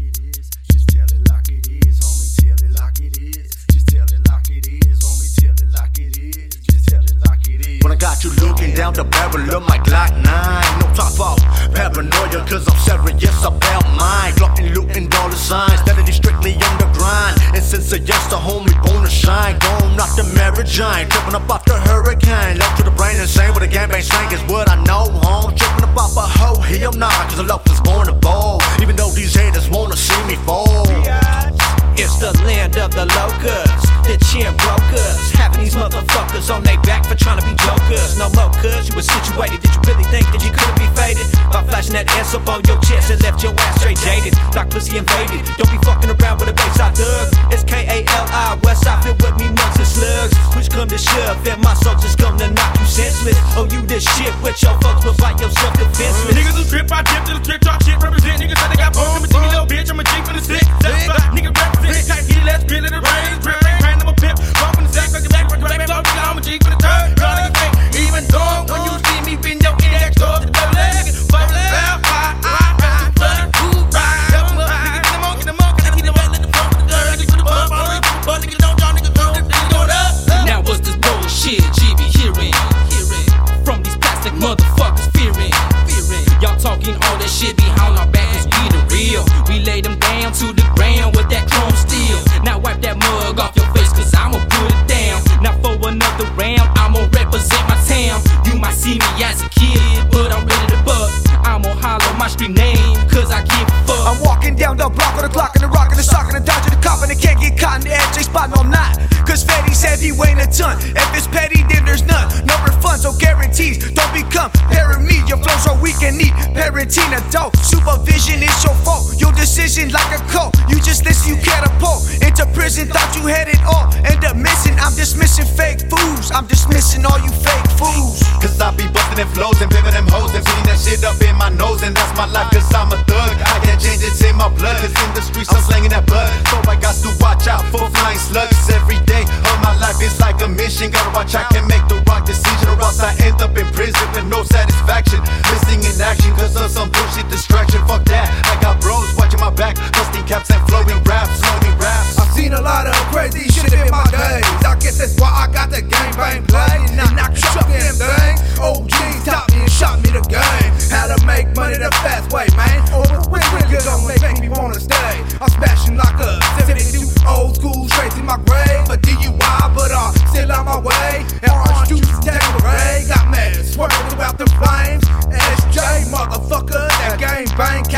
it is. Just tell it like it is, homie. Tell it like it is. Just tell it like it is, homie. Tell it like it is. Just tell it like it is. When I got you looking down the barrel of my Glock 9, no talk about paranoia, cause I'm serious about mine. Glocking, looting dollar signs, steadily strictly on the grind. And since I just a homie born to shine, gone off the marriage giant, tripping up off the hurricane. Low to the brain insane with a gangbang slang is what I know, home. Tripping up off a hoe, hell nah, cause the love was born to bowl. Even though these haters wanna see me fall. It's the land of the locusts, the chin brokers, having these motherfuckers on their back for trying to be jokers. No more cuz you were situated, did you really think that you couldn't be faded? By flashing that ass up on your chest and left your ass straight jaded, like pussy invaded. Don't be fucking around with a baseline thug. It's K-A-L-I, Westside filled with me nuts and slugs. Which come to shove, and my soldiers gonna knock you senseless. Oh, you this shit with your folks, but by yourself defenseless. Niggas who trip, I dip to the trip, talk shit, represent. Niggas say they got boom, come and see me, little bitch, I'm a G for the sick. Nigga represent, can't get it, let's feel it, the rain, drip, rain, I'm a pimp. Bump in the sack, like the back, back, flow, nigga, I'm a G for the turn. Y'all niggas think, even though, when you see me, bend your index towards the double leg, fuck the bell, now what's this bullshit you be hearing from these plastic motherfuckers fearing? Y'all talking all that shit behind our back, cause we the real. We lay them down to the ground with that chrome steel. Now wipe that mug off your face, cause I'ma put it down. Now for another round, I'ma represent my town. You might see me as a kid, but I'm ready to buck. I'ma holler my street name, cause I give a fuck. I'm walking down the block with a Glock and a rock and a sock and a dodge and a cop, and I can't get caught in the edge, they spot me or not. Cause Fetty said he weighing a ton. If it's petty, then there's none. No refunds, no guarantees. Don't become me. Your flows are weak and need parenting adult. Supervision is your fault. Your decision like a cult. You just listen, you catapult into prison. Thought you had it all, end up missing. I'm dismissing fake fools. I'm dismissing all you fake fools. Cause I be bustin' them flows and pimpin' them hoes and putting that shit up in my nose. And that's my life, cause I'm a thug. I can't change it, it's in my blood. Cause in the streets I'm slanging that blood. So I got to watch out for flying slugs every day of my life. It's like a mission. Gotta watch I can make the wrong decision, or else I end up in prison with no satisfaction. Missing in action cause of some bullshit distraction. Fuck that, I got bros watching my back, busting caps and flowing raps, flowing raps. I've seen a lot of crazy shit in my days. I guess that's why I got the game bang play. And I can chuck them things. OGs taught me and shot me the game. How to make money the fast way, man. Niggas don't make me wanna stay. I'm smashing like a 72 old school straight in my grave. A DUI, but I'm still on my way. And orange juice take a ray. Got mad, swerving throughout the flames. SJ, motherfucker, that game bang